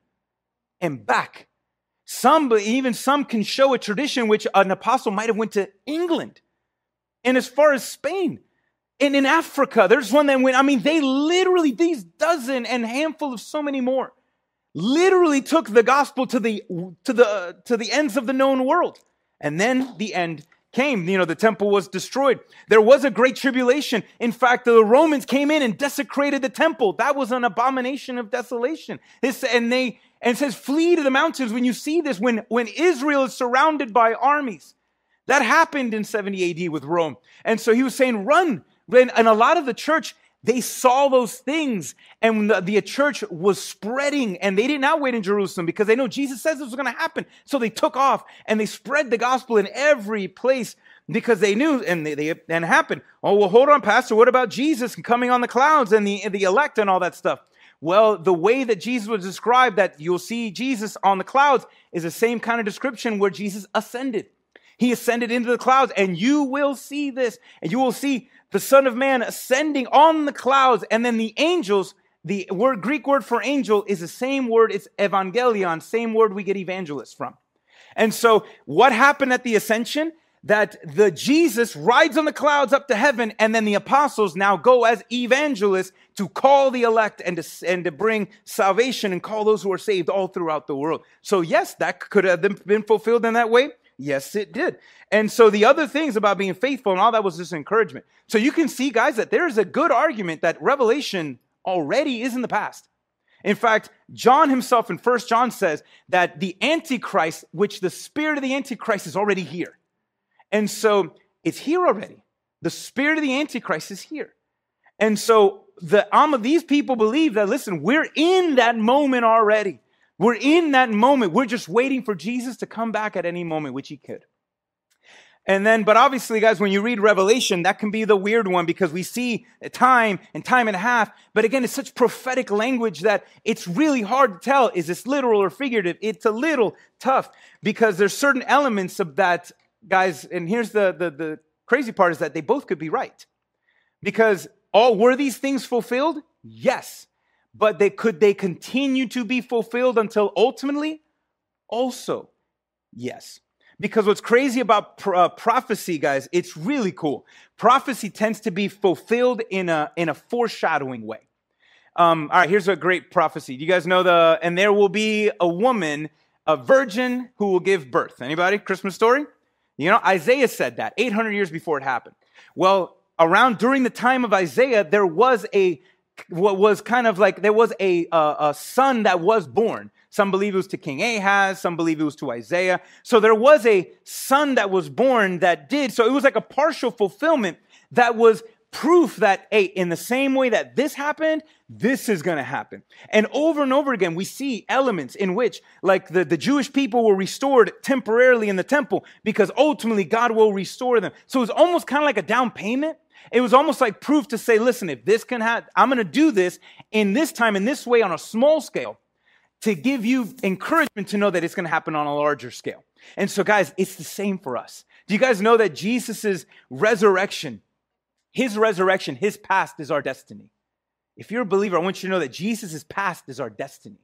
and back. Some, even some can show a tradition which an apostle might have went to England and as far as Spain and in Africa. There's one that went, I mean, they literally, these dozen and handful of so many more, literally took the gospel to the, to the, to the ends of the known world. And then the end came. You know, the temple was destroyed. There was a great tribulation. In fact, the Romans came in and desecrated the temple. That was an abomination of desolation. This, and they, And it says, flee to the mountains. When you see this, when, when Israel is surrounded by armies, that happened in seventy A D with Rome. And so he was saying, run. And a lot of the church, they saw those things. And the, the church was spreading. And they did not wait in Jerusalem because they know Jesus says this was going to happen. So they took off and they spread the gospel in every place because they knew, and they, they and it happened. Oh, well, hold on, Pastor. What about Jesus coming on the clouds and the, and the elect and all that stuff? Well, the way that Jesus was described, that you'll see Jesus on the clouds, is the same kind of description where Jesus ascended. He ascended into the clouds, and you will see this, and you will see the Son of Man ascending on the clouds, and then the angels, the word Greek word for angel is the same word, it's evangelion, same word we get evangelist from. And so what happened at the ascension? That the Jesus rides on the clouds up to heaven, and then the apostles now go as evangelists to call the elect and to, and to bring salvation and call those who are saved all throughout the world. So yes, that could have been fulfilled in that way. Yes, it did. And so the other things about being faithful and all that was just encouragement. So you can see, guys, that there is a good argument that Revelation already is in the past. In fact, John himself in First John says that the Antichrist, which the spirit of the Antichrist is already here. And so it's here already. The spirit of the Antichrist is here. And so the um, these people believe that, listen, we're in that moment already. We're in that moment. We're just waiting for Jesus to come back at any moment, which he could. And then, but obviously, guys, when you read Revelation, that can be the weird one because we see time and time and a half. But again, it's such prophetic language that it's really hard to tell. Is this literal or figurative? It's a little tough because there's certain elements of that, guys. And here's the, the, the crazy part is that they both could be right. Because all were these things fulfilled? Yes. But they could they continue to be fulfilled until ultimately? Also, yes. Because what's crazy about pro- uh, prophecy, guys, it's really cool. Prophecy tends to be fulfilled in a in a foreshadowing way. Um, all right, here's a great prophecy. You guys know the, and there will be a woman, a virgin, who will give birth. Anybody? Christmas story? You know, Isaiah said that eight hundred years before it happened. Well, around during the time of Isaiah, there was a, what was kind of like, there was a, a, a son that was born. Some believe it was to King Ahaz. Some believe it was to Isaiah. So there was a son that was born that did. So it was like a partial fulfillment that was proof that, hey, in the same way that this happened, this is going to happen. And over and over again, we see elements in which, like the, the Jewish people were restored temporarily in the temple because ultimately God will restore them. So it was almost kind of like a down payment. It was almost like proof to say, listen, if this can happen, I'm going to do this in this time, in this way, on a small scale, to give you encouragement to know that it's going to happen on a larger scale. And so, guys, it's the same for us. Do you guys know that Jesus' resurrection, his resurrection, his past is our destiny? If you're a believer, I want you to know that Jesus' past is our destiny.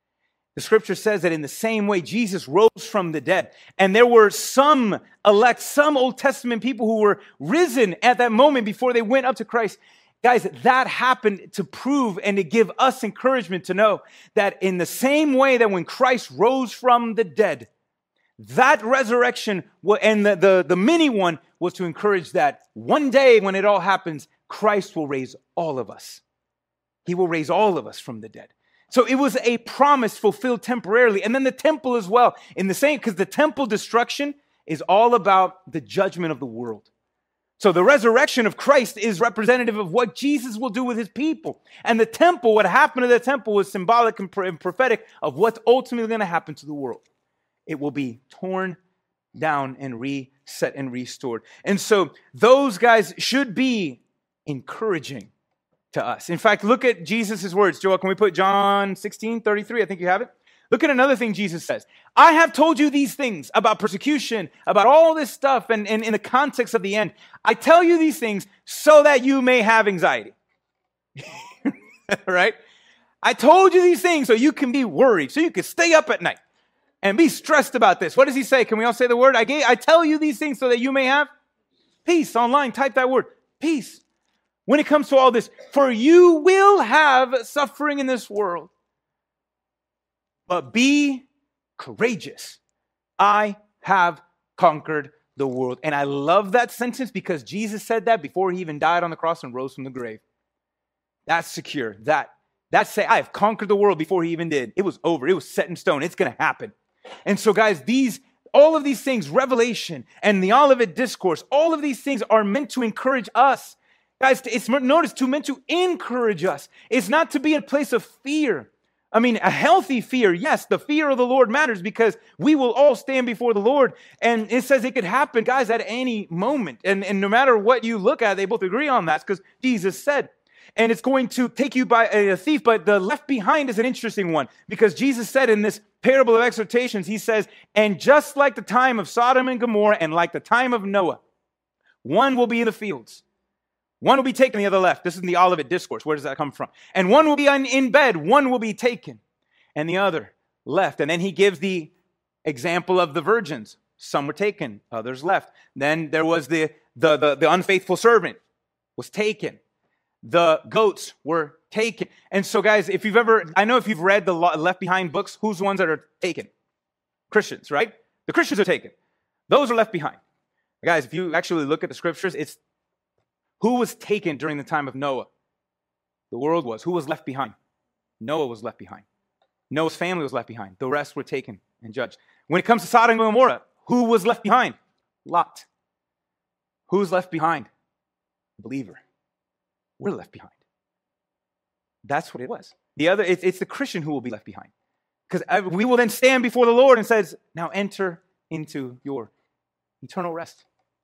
The scripture says that in the same way, Jesus rose from the dead. And there were some elect, some Old Testament people who were risen at that moment before they went up to Christ. Guys, that happened to prove and to give us encouragement to know that in the same way that when Christ rose from the dead, that resurrection and the, the, the mini one was to encourage that one day when it all happens, Christ will raise all of us. He will raise all of us from the dead. So it was a promise fulfilled temporarily. And then the temple as well, in the same, because the temple destruction is all about the judgment of the world. So the resurrection of Christ is representative of what Jesus will do with his people. And the temple, what happened to the temple was symbolic and prophetic of what's ultimately going to happen to the world. It will be torn down and reset and restored. And so those guys should be encouraging to us. In fact, look at Jesus' words. Joel, can we put John sixteen thirty-three? I think you have it. Look at another thing Jesus says. I have told you these things about persecution, about all this stuff, and, and in the context of the end. I tell you these things so that you may have anxiety. Right? I told you these things so you can be worried, so you can stay up at night and be stressed about this. What does he say? Can we all say the word? I, gave, I tell you these things so that you may have peace. Online, type that word, peace. When it comes to all this, for you will have suffering in this world. But be courageous. I have conquered the world. And I love that sentence because Jesus said that before he even died on the cross and rose from the grave. That's secure. That, that's say, I have conquered the world before he even did. It was over. It was set in stone. It's going to happen. And so, guys, these, all of these things, Revelation and the Olivet Discourse, all of these things are meant to encourage us. Guys, it's notice to meant to encourage us. It's not to be a place of fear. I mean, a healthy fear, yes, the fear of the Lord matters because we will all stand before the Lord. And it says it could happen, guys, at any moment. And, and no matter what you look at, they both agree on that because Jesus said. And it's going to take you by a thief, but the left behind is an interesting one because Jesus said in this parable of exhortations, he says, and just like the time of Sodom and Gomorrah and like the time of Noah, one will be in the fields. One will be taken, the other left. This is in the Olivet Discourse. Where does that come from? And one will be in, in bed, one will be taken, and the other left. And then he gives the example of the virgins. Some were taken, others left. Then there was the, the, the, the unfaithful servant was taken. The goats were taken. And so, guys, if you've ever, I know if you've read the Left Behind books, who's the ones that are taken? Christians, right? The Christians are taken. Those are left behind. Guys, if you actually look at the scriptures, it's who was taken during the time of Noah? The world was. Who was left behind? Noah was left behind. Noah's family was left behind. The rest were taken and judged. When it comes to Sodom and Gomorrah, who was left behind? Lot. Who's left behind? The believer. We're left behind. That's what it was. The other, it's, it's the Christian who will be left behind. Because we will then stand before the Lord and says, now enter into your eternal rest.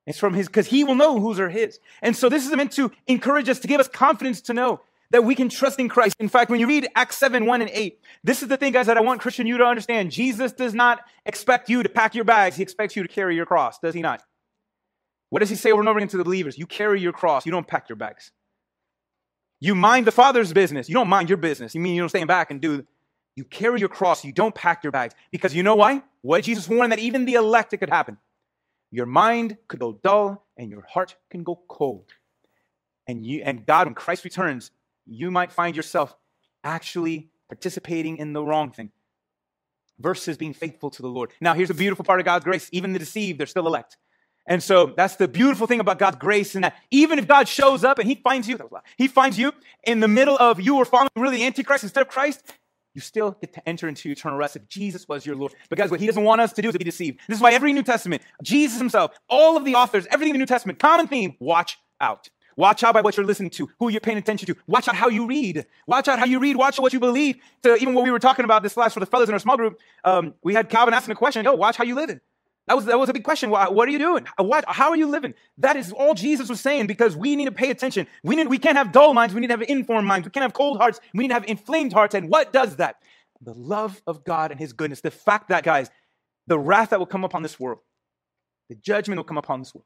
It's from his, because he will know whose are his. And so this is meant to encourage us, to give us confidence to know that we can trust in Christ. In fact, when you read Acts seven, one and eight, this is the thing, guys, that I want Christian you to understand. Jesus does not expect you to pack your bags. He expects you to carry your cross, does he not? What does he say over and over again to the believers? You carry your cross. You don't pack your bags. You mind the Father's business. You don't mind your business. You mean you don't stand back and do. You carry your cross. You don't pack your bags. Because you know why? What Jesus warned that even the elect it could happen. Your mind could go dull and your heart can go cold. And you and God, when Christ returns, you might find yourself actually participating in the wrong thing versus being faithful to the Lord. Now, here's the beautiful part of God's grace. Even the deceived, they're still elect. And so that's the beautiful thing about God's grace, in that even if God shows up and he finds you, he finds you in the middle of you were following really the Antichrist instead of Christ, you still get to enter into eternal rest if Jesus was your Lord. But guys, what he doesn't want us to do is to be deceived. This is why every New Testament, Jesus himself, all of the authors, everything in the New Testament, common theme, watch out. Watch out by what you're listening to, who you're paying attention to. Watch out how you read. Watch out how you read. Watch out what you believe. So even what we were talking about this last for the fellas in our small group, um, we had Calvin asking a question, yo, watch how you live. That was, that was a big question. What are you doing? What, how are you living? That is all Jesus was saying, because we need to pay attention. We need, we can't have dull minds. We need to have informed minds. We can't have cold hearts. We need to have inflamed hearts. And what does that? The love of God and his goodness. The fact that, guys, the wrath that will come upon this world, the judgment will come upon this world.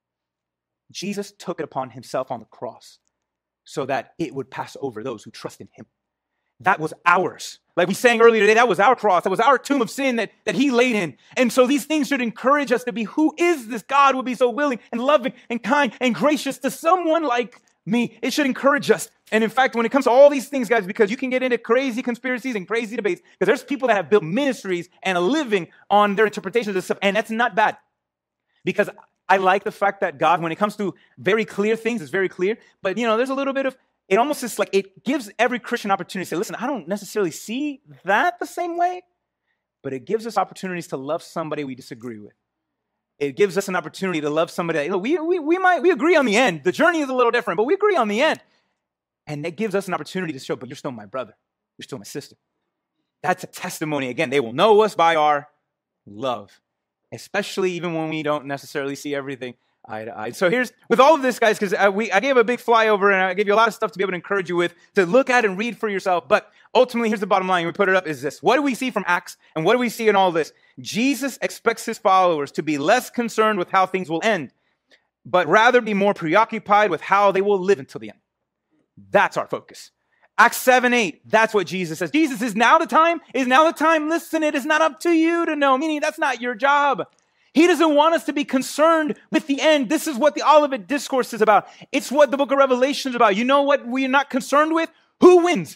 Jesus took it upon himself on the cross so that it would pass over those who trust in him. That was ours. Like we sang earlier today, that was our cross. That was our tomb of sin that, that he laid in. And so these things should encourage us to be, who is this God who will be so willing and loving and kind and gracious to someone like me? It should encourage us. And in fact, when it comes to all these things, guys, because you can get into crazy conspiracies and crazy debates, because there's people that have built ministries and a living on their interpretations of stuff, and that's not bad. Because I like the fact that God, when it comes to very clear things, is very clear. But, you know, there's a little bit of, it almost is like, it gives every Christian opportunity to say, listen, I don't necessarily see that the same way, but it gives us opportunities to love somebody we disagree with. It gives us an opportunity to love somebody that, you know, we, we, we might, we agree on the end. The journey is a little different, but we agree on the end. And it gives us an opportunity to show, but you're still my brother. You're still my sister. That's a testimony. Again, they will know us by our love, especially even when we don't necessarily see everything eye to eye. So here's, with all of this, guys, because I, we, I gave a big flyover and I gave you a lot of stuff to be able to encourage you with, to look at and read for yourself. But ultimately, here's the bottom line. We put it up is this. What do we see from Acts? And what do we see in all this? Jesus expects his followers to be less concerned with how things will end, but rather be more preoccupied with how they will live until the end. That's our focus. Acts seven, eight, that's what Jesus says. Jesus, is now the time? Is now the time? Listen, it is not up to you to know, meaning that's not your job. He doesn't want us to be concerned with the end. This is what the Olivet Discourse is about. It's what the book of Revelation is about. You know what we're not concerned with? Who wins?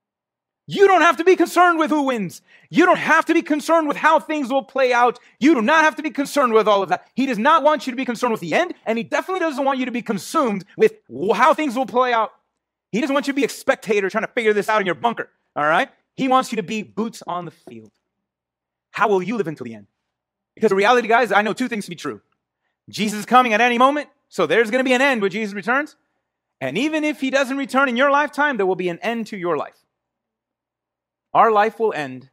You don't have to be concerned with who wins. You don't have to be concerned with how things will play out. You do not have to be concerned with all of that. He does not want you to be concerned with the end, and he definitely doesn't want you to be consumed with how things will play out. He doesn't want you to be a spectator trying to figure this out in your bunker, all right? He wants you to be boots on the field. How will you live until the end? Because the reality, guys, I know two things to be true. Jesus is coming at any moment, so there's going to be an end when Jesus returns. And even if he doesn't return in your lifetime, there will be an end to your life. Our life will end,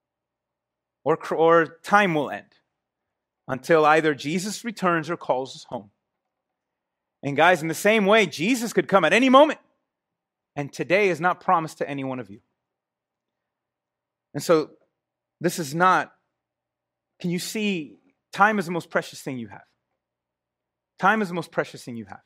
or, or time will end, until either Jesus returns or calls us home. And guys, in the same way, Jesus could come at any moment. And today is not promised to any one of you. And so this is not, can you see, time is the most precious thing you have. Time is the most precious thing you have.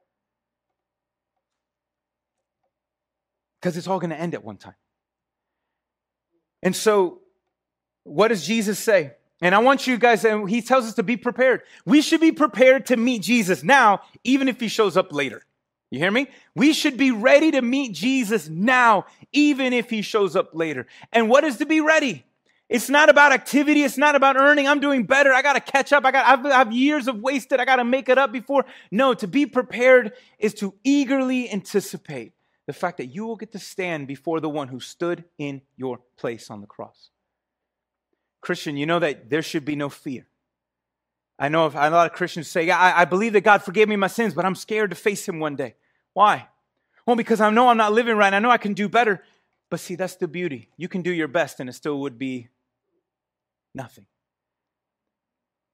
Because it's all going to end at one time. And so what does Jesus say? And I want you guys, and he tells us to be prepared. We should be prepared to meet Jesus now, even if he shows up later. You hear me? We should be ready to meet Jesus now, even if he shows up later. And what is to be ready? It's not about activity. It's not about earning. I'm doing better. I got to catch up. I got, I've, I have years of wasted. I got to make it up before. No, to be prepared is to eagerly anticipate the fact that you will get to stand before the one who stood in your place on the cross. Christian, you know that there should be no fear. I know if, a lot of Christians say, yeah, I, I believe that God forgave me my sins, but I'm scared to face him one day. Why? Well, because I know I'm not living right. I know I can do better. But see, that's the beauty. You can do your best and it still would be nothing.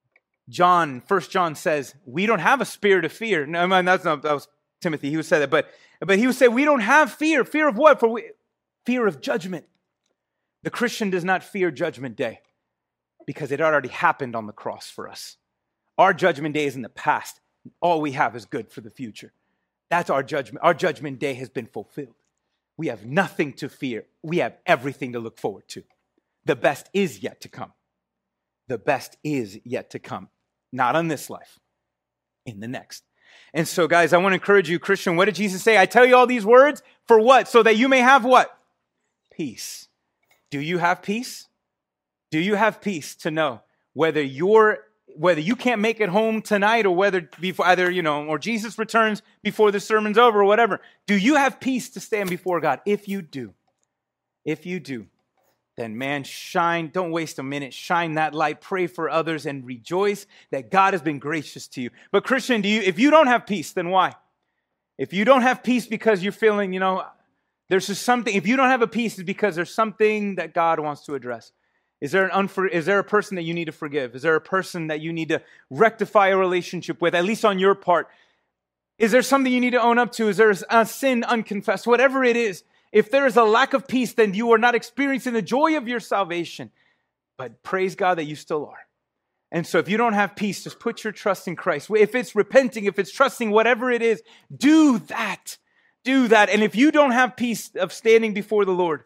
John, First John says, we don't have a spirit of fear. No, man, that's not, that was Timothy. He would say that. But, but he would say, we don't have fear. Fear of what? For we, fear of judgment. The Christian does not fear judgment day because it already happened on the cross for us. Our judgment day is in the past. All we have is good for the future. That's our judgment. Our judgment day has been fulfilled. We have nothing to fear. We have everything to look forward to. The best is yet to come. The best is yet to come. Not on this life, in the next. And so, guys, I want to encourage you, Christian, what did Jesus say? I tell you all these words for what? So that you may have what? Peace. Do you have peace? Do you have peace to know whether you're whether you can't make it home tonight or whether before either, you know, or Jesus returns before the sermon's over or whatever? Do you have peace to stand before God? If you do, if you do, then man, shine, don't waste a minute, shine that light, pray for others, and rejoice that God has been gracious to you. But Christian, do you, if you don't have peace, then why? If you don't have peace because you're feeling, you know, there's just something, if you don't have a peace, it's because there's something that God wants to address. Is there an unfor- is there a person that you need to forgive? Is there a person that you need to rectify a relationship with, at least on your part? Is there something you need to own up to? Is there a sin unconfessed? Whatever it is, if there is a lack of peace, then you are not experiencing the joy of your salvation. But praise God that you still are. And so if you don't have peace, just put your trust in Christ. If it's repenting, if it's trusting, whatever it is, do that. Do that. And if you don't have peace of standing before the Lord,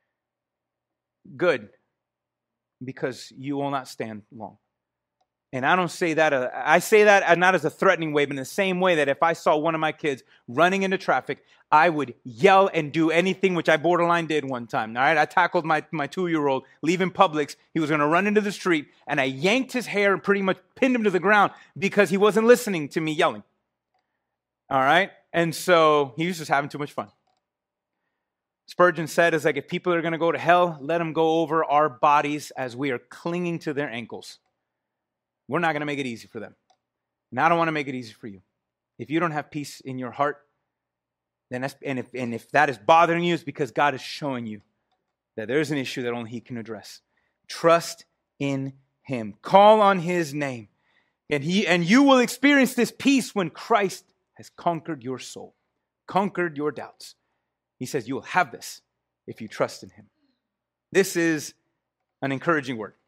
good. Because you will not stand long. And I don't say that, uh, I say that not as a threatening way, but in the same way that if I saw one of my kids running into traffic, I would yell and do anything, which I borderline did one time. All right, I tackled my, my two-year-old leaving Publix. He was going to run into the street, and I yanked his hair and pretty much pinned him to the ground because he wasn't listening to me yelling. All right, and so he was just having too much fun. Spurgeon said, it's like if people are going to go to hell, let them go over our bodies as we are clinging to their ankles. We're not going to make it easy for them. And I don't want to make it easy for you. If you don't have peace in your heart, then that's, and if, and if that is bothering you, it's because God is showing you that there's an issue that only He can address. Trust in Him. Call on His name. And, he, and you will experience this peace when Christ has conquered your soul, conquered your doubts. He says you will have this if you trust in Him. This is an encouraging word.